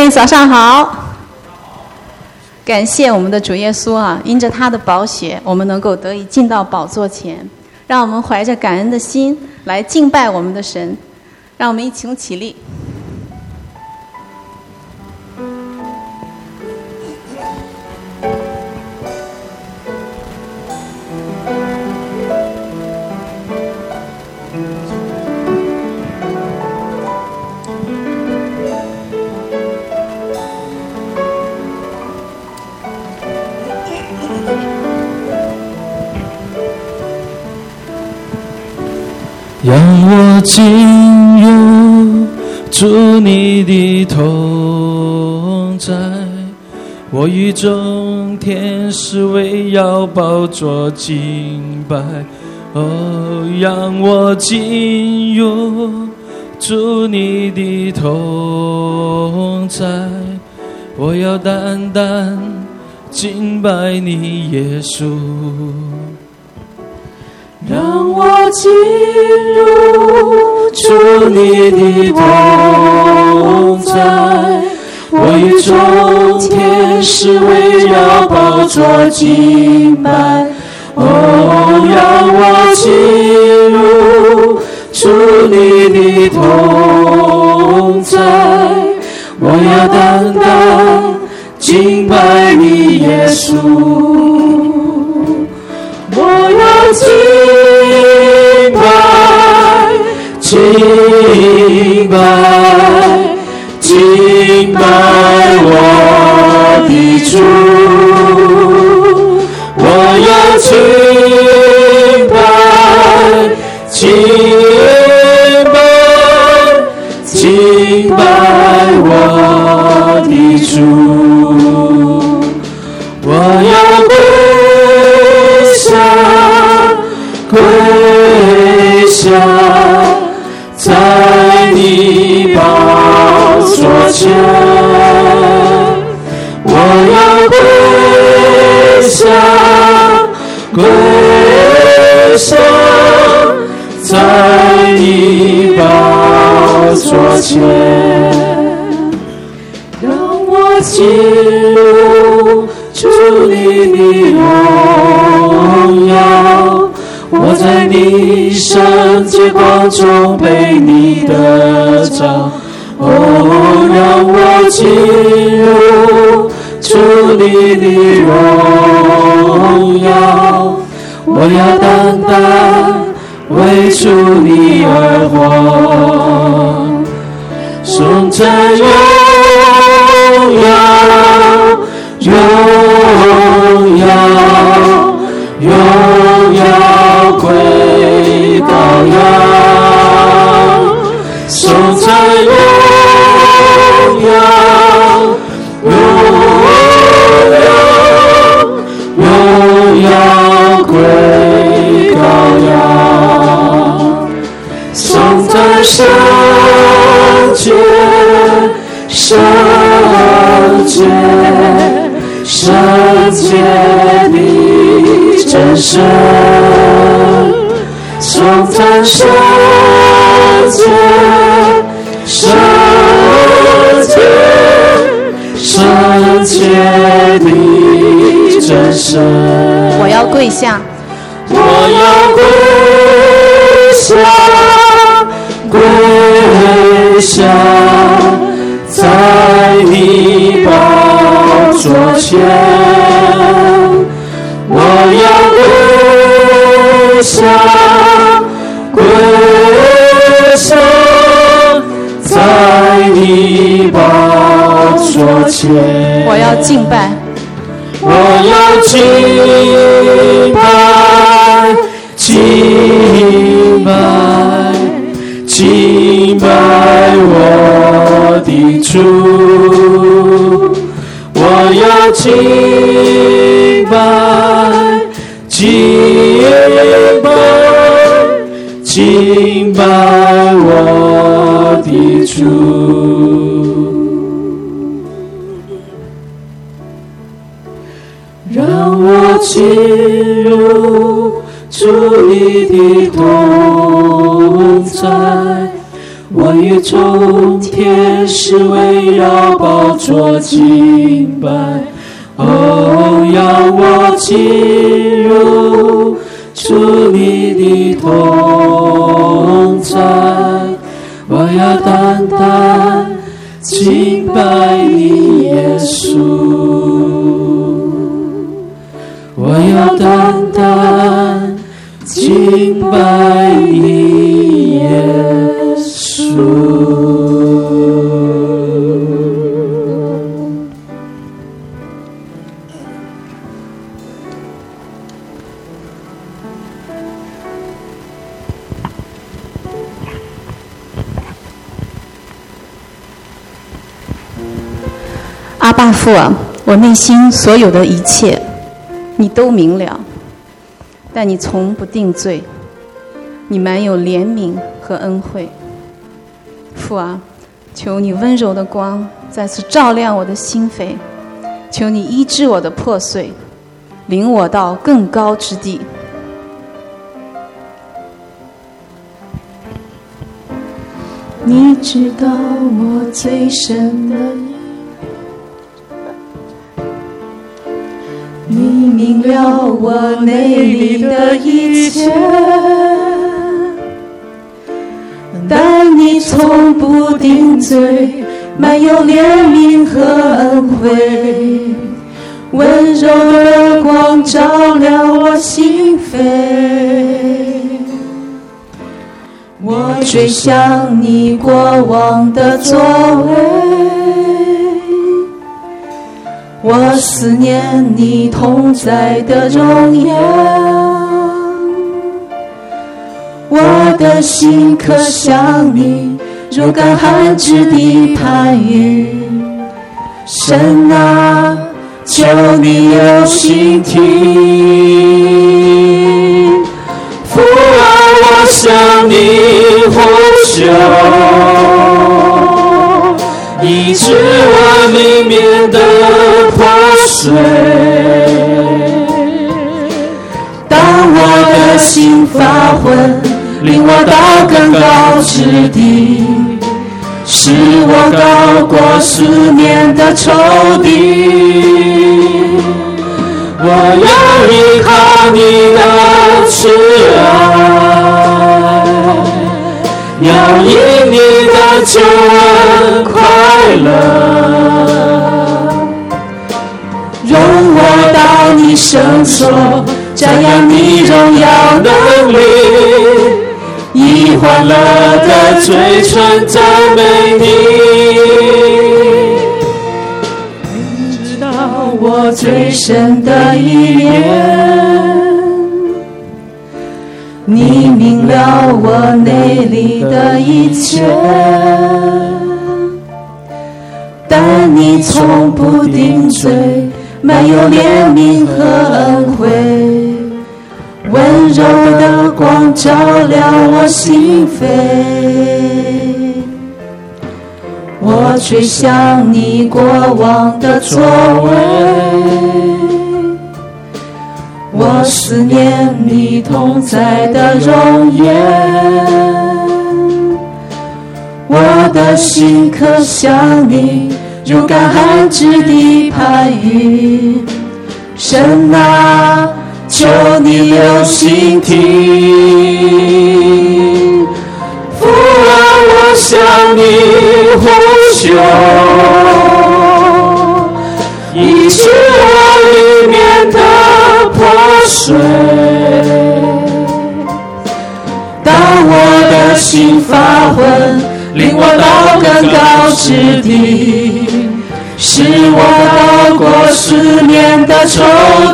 妹早上好。感谢我们的主耶稣啊，因着他的宝血，我们能够得以进到宝座前。让我们怀着感恩的心来敬拜我们的神。让我们一起起立。 让我进入主你的同在，我与众天使围绕宝座敬拜。哦，让我进入主你的同在，我要单单敬拜你耶稣。让我进入主你的同在，我与众天使围绕宝座敬拜。哦，让我进入主你的同在，我要单单敬拜你耶稣。我要敬拜，敬拜，敬拜我的主。我要敬拜，敬拜，敬拜我的主。我要跪下，在你宝座前，我要跪下，在你宝座前，让我进入主你的荣耀，我在你圣洁光中被你得着。哦，让我进入主你的荣耀，我要单单为主你而活。颂赞荣耀，荣耀，荣耀归羔羊，颂赞荣耀，荣耀，荣耀归羔羊，颂赞圣洁，圣洁，圣洁的真神，颂赞圣洁，圣洁，圣洁的真神。 我要跪下， 我要跪下，跪下，在你宝座前，我要跪下，跪下，在你宝座前， 我要敬拜， 我要敬拜，敬拜，敬拜我的主。我要敬拜，敬拜，敬拜我的主。让我进入主你的同在，我我与众天使围绕宝座敬拜，哦，要我进入主你的同在，我要单单敬拜你耶稣，我要单单敬拜你耶稣。 阿爸父啊，我内心所有的一切你都明了，但你从不定罪，你满有怜悯和恩惠。父啊，求你温柔的光再次照亮我的心扉，求你医治我的破碎，领我到更高之地。 你知道我最深的你明了我内里的一切，但你从不定罪，满有怜悯和恩惠，温柔的光照亮我心扉。我追想你过往的作为，我思念你同在的荣耀，我的心可向你如干旱之地盼雨。神啊，求你有心听，父啊，我向你呼求，医治我里面的破碎。当我的心发昏，领我到更高之地，使我高过四面的仇敌。我要依靠你的慈爱，要因你的救恩快乐，容我到你圣所，瞻仰你荣耀能力，以欢乐的嘴唇赞美你。知道我最深的一面，你明了我内里的一切，但你从不定罪，满有怜悯和恩惠，温柔的光照亮我心扉。我追想你过往的作为，我思念你同在的容颜，我的心可向你如干旱之地盼雨。神啊，求你有心听，父啊，我向你呼求，医治我里面的破碎。当我的心发昏，领我到更高之地，使我高过四面的仇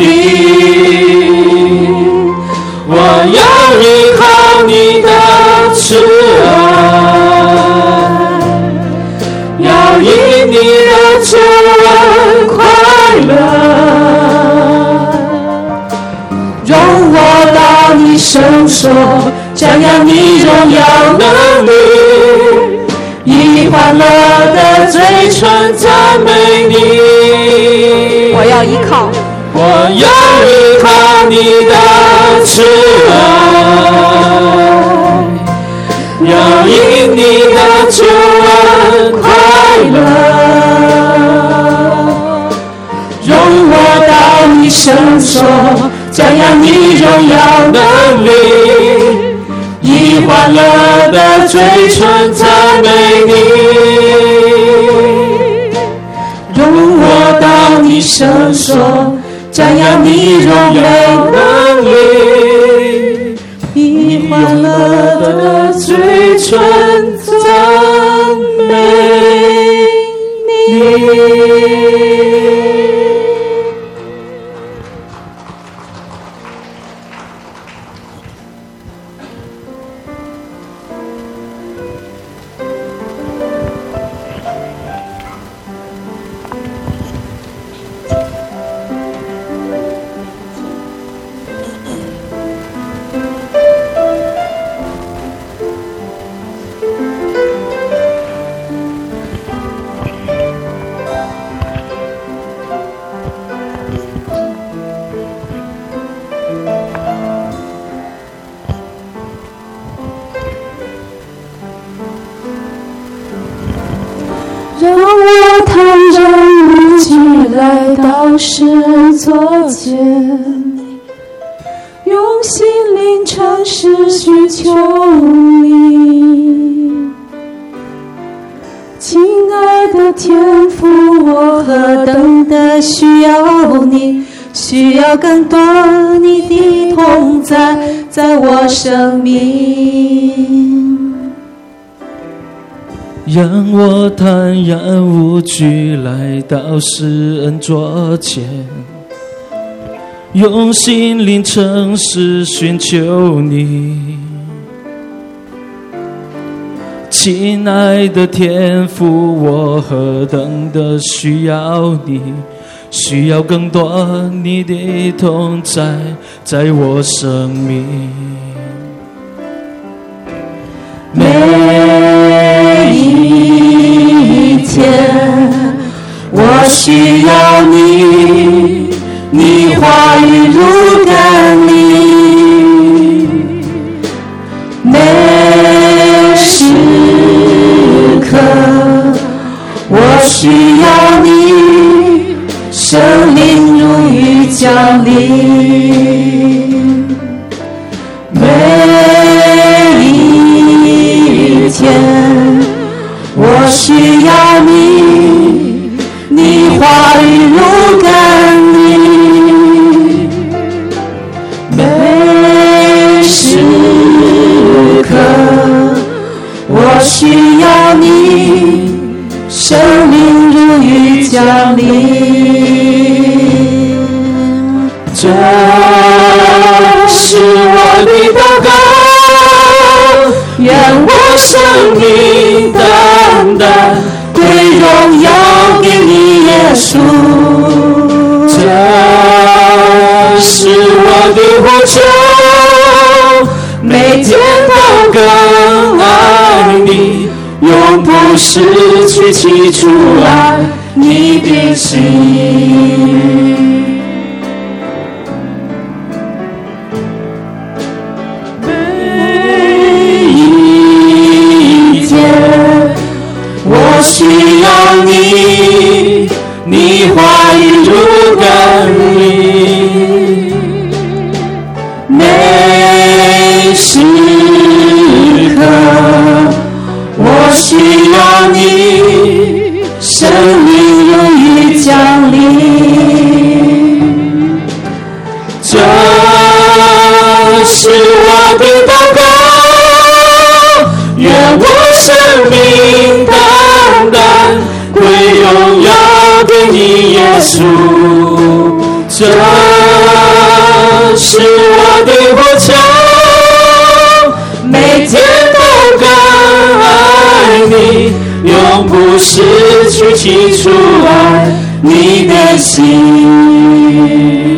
敌。我要依靠你的慈爱，要因你的救恩快乐，容我到你圣所，瞻仰你荣耀能力，以欢乐的嘴唇赞美你。 我要依靠， 我要依靠你的慈爱， 要因你的救恩快乐。容我到你圣所，瞻仰你荣耀能力，以欢乐的嘴唇赞美你。容我到你圣所，瞻仰你荣耀能力，以欢乐的嘴唇赞美你。 让我坦然无惧来到世人座前，用心灵诚实寻求你。亲爱的天父，我何等的需要你，需要更多你的同在，在我生命。 让我坦然无惧来到施恩座前，用心灵诚实寻求你。亲爱的天父，我何等的需要你，需要更多你的同在，在我生命。 每一天我需要你，你话语如甘霖，每时刻我需要你，生命如雨降临。每一天我需要你，你话语如甘霖，每时刻我需要你，生命如雨降临。 这是我的祷告， 愿我生命单单归荣耀给你耶稣。 这是我的呼求，每天都更爱你，永不失去起初爱你的心。 我需要你，你话语如甘霖，每时刻我需要你，生命如雨降临。 这是我的祷告，愿我生命单单归荣耀给你耶稣。这是我的呼求，每天都更爱你，永不失去起初爱你的心。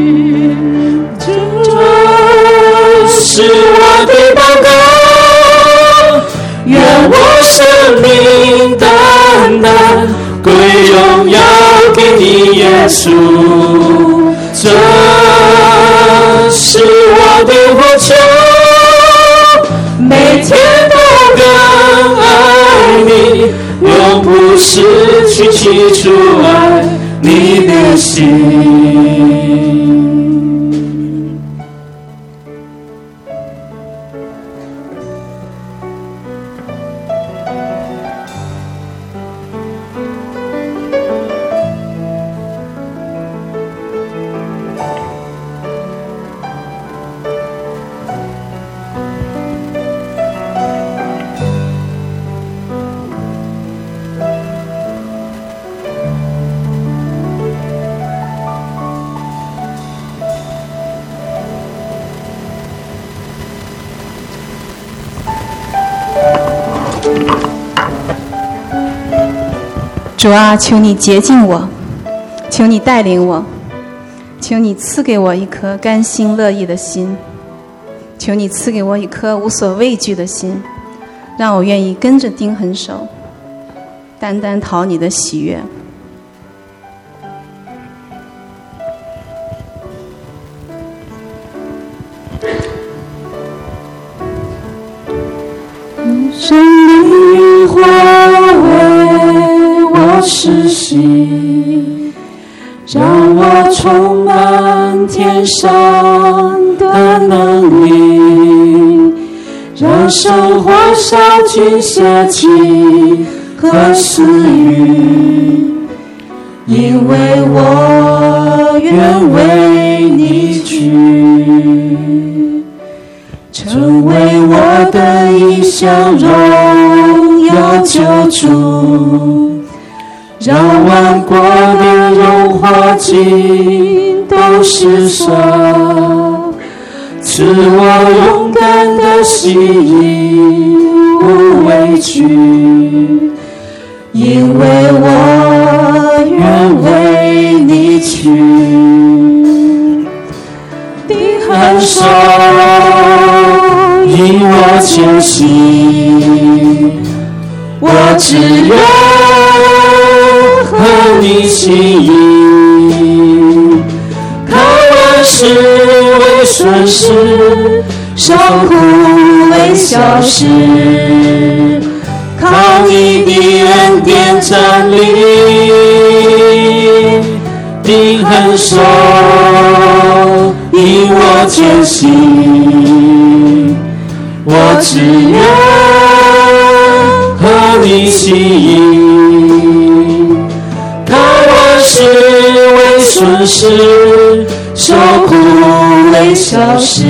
是我的祷告，愿我生命单单归荣耀给你耶稣。这是我的呼求， 每天都失去起初爱你的心。 主啊，求你洁净我，求你带领我，求你赐给我一颗甘心乐意的心，求你赐给我一颗无所畏惧的心，让我愿意跟着钉痕手，单单讨你的喜悦。 生命化为我实习，让我充满天上的能力，让生活烧尽邪气和私欲，因为我愿为你去，成为我的一项荣耀救主，让万国的荣华尽都失色，赐我勇敢的心无畏惧，因为我愿为你去。定恒手引我前行，我只愿和你心意，靠万事为顺时，受苦为小事，靠你的恩典站立，定恒手引我前行，我只愿和你心意，靠万事为顺时，受苦为小事，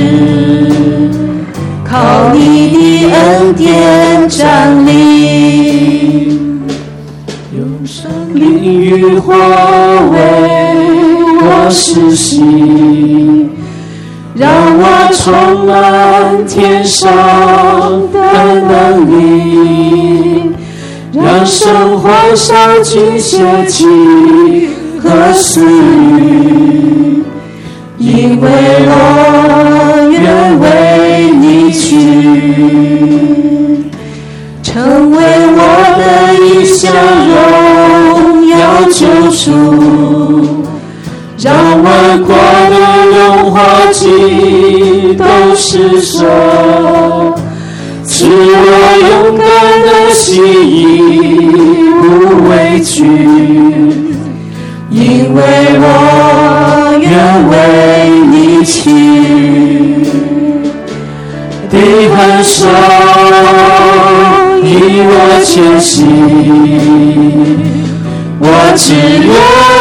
靠你的恩典站立，用生命与火为我实习，让我充满天上的能力，让生活烧尽邪气和私欲，因为我愿为你去，成为我的一项荣耀救主，让万国的荣华尽都失色，赐我勇敢的心无畏惧，因为我愿为你去。定恒手引我前行，我只愿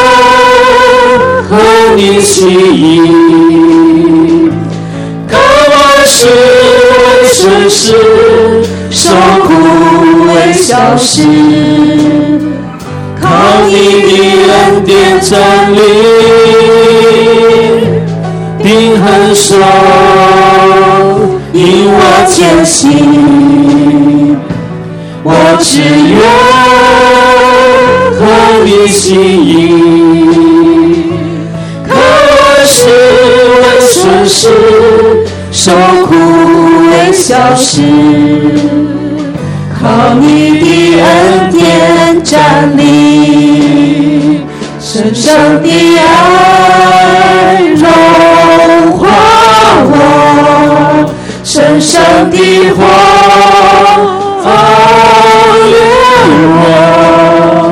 和你心意，靠万事为顺时，受苦为小事，靠你的恩典站立，定恒手引我前行，我只愿和你心意，靠万事为顺时，受苦为小事，靠你的恩典站立，神圣的爱融化我，神圣的火熬炼我，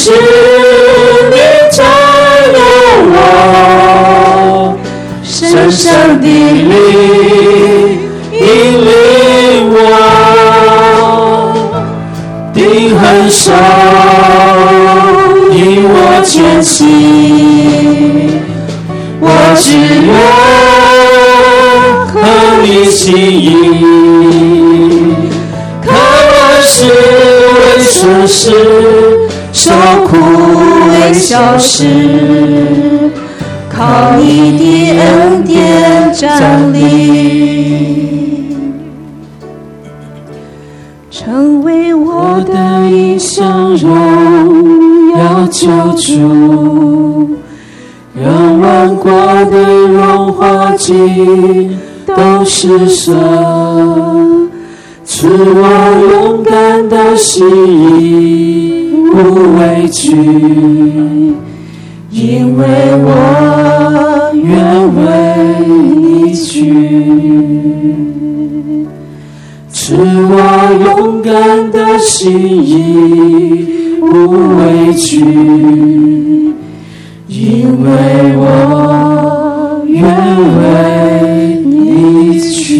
是你照耀我，深深地引领我，定恒守，引我前行。我只愿合你心意，看万事为顺时，受苦为小事，靠你的恩典站立，成为我的影像荣耀救主，让万国的荣华尽都失色，赐我勇敢的心意，不畏惧，因为我愿为你去。赐我勇敢的心意，不畏惧，因为我愿为你去。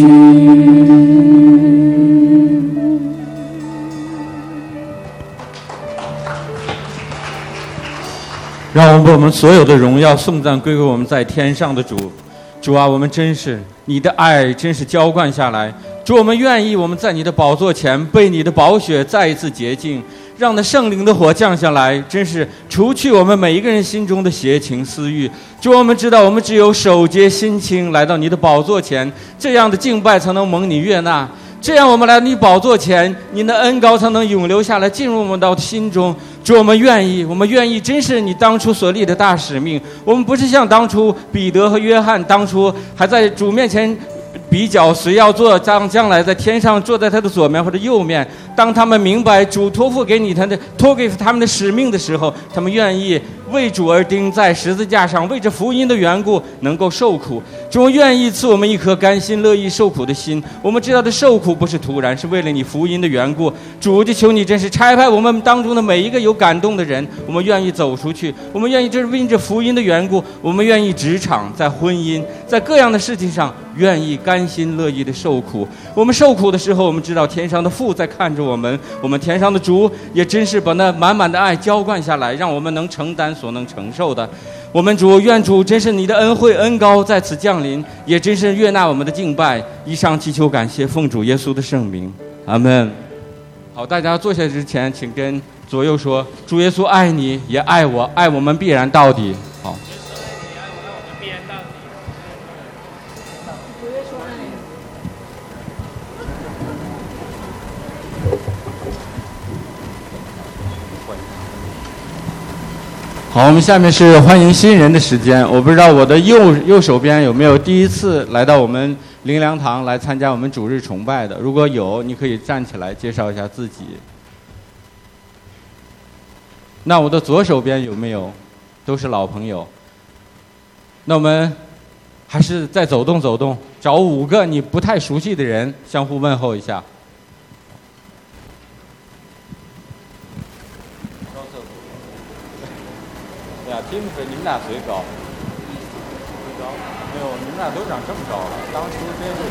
让我们把我们所有的荣耀颂赞归给我们在天上的主。主啊，我们真是你的爱真是浇灌下来。主，我们愿意我们在你的宝座前被你的宝血再一次洁净，让那圣灵的火降下来，真是除去我们每一个人心中的邪情私欲。主，我们知道我们只有手洁心清来到你的宝座前，这样的敬拜才能蒙你悦纳，这样我们来到你宝座前，你的恩膏才能永留下来，进入我们的心中。主，我们愿意，真是你当初所立的大使命。我们不是像当初彼得和约翰当初还在主面前比较谁要做将来在天上坐在他的左面或者右面。当他们明白主托付给他们的使命的时候，他们愿意为主而钉在十字架上，为着福音的缘故能够受苦。主，愿意赐我们一颗甘心乐意受苦的心。我们知道的受苦不是突然，是为了你福音的缘故。主，就求你真是差派我们当中的每一个有感动的人，我们愿意走出去，我们愿意就是为着福音的缘故，我们愿意职场在婚姻在各样的事情上愿意甘心乐意的受苦。我们受苦的时候，我们知道天上的父在看着我们，我们天上的主也真是把那满满的爱浇灌下来，让我们能承担所能承受的。我们主，愿主真是你的恩惠恩膏在此降临，也真是悦纳我们的敬拜。以上祈求感谢，奉主耶稣的圣名，阿们。好，大家坐下之前请跟左右说，主耶稣爱你也爱我，爱我们必然到底。好，好，我们下面是欢迎新人的时间。我不知道我的右手边有没有第一次来到我们灵粮堂来参加我们主日崇拜的，如果有，你可以站起来介绍一下自己。那我的左手边有没有？都是老朋友。那我们还是再走动走动，找5个你不太熟悉的人相互问候一下。对啊，Timothy，你们俩谁高？谁高？没有，你们俩都长这么高了，当初真是。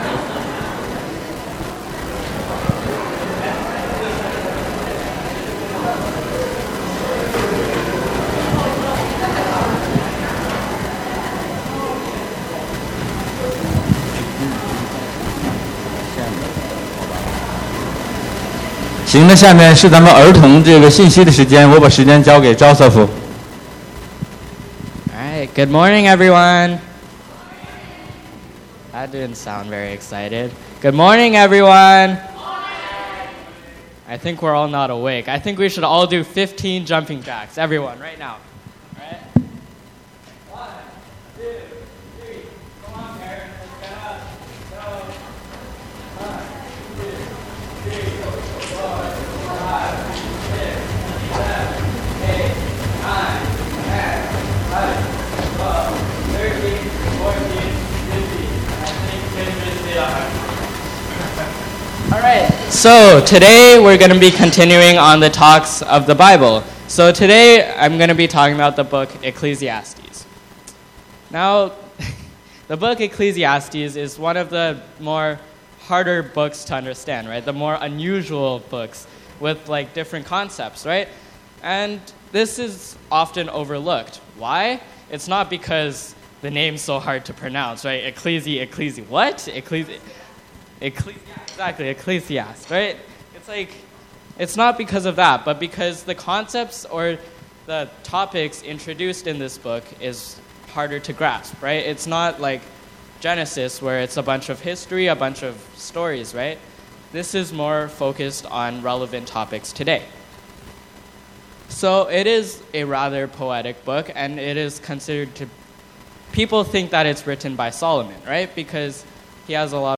行，那下面是咱们儿童这个信息的时间，我把时间交给Joseph。 Good morning, everyone. That didn't sound very excited. Good morning, everyone. I think we're all not awake. I think we should all do 15 jumping jacks. Everyone, right now. All right? 1, 2, 3. Come on, Karen. Let's get up. Go. 1, 2, 3, 4, 5, 6, 7, 8, 9, 10, 11. 13, 14, 15. I think Tim just did 100. All right. So today we're going to be continuing on the talks of the Bible. So today I'm going to be talking about the book Ecclesiastes. Now, the book Ecclesiastes is one of the more harder books to understand, right? The more unusual books with like different concepts, right? And this is often overlooked. Why? It's not because the name's so hard to pronounce, right? What? Exactly, Ecclesiastes, right? It's not because of that, but because the concepts or the topics introduced in this book is harder to grasp, right? It's not like Genesis, where it's a bunch of history, a bunch of stories, right? This is more focused on relevant topics today. So it is a rather poetic book, and it is considered to... People think that it's written by Solomon, right? Because he has a lot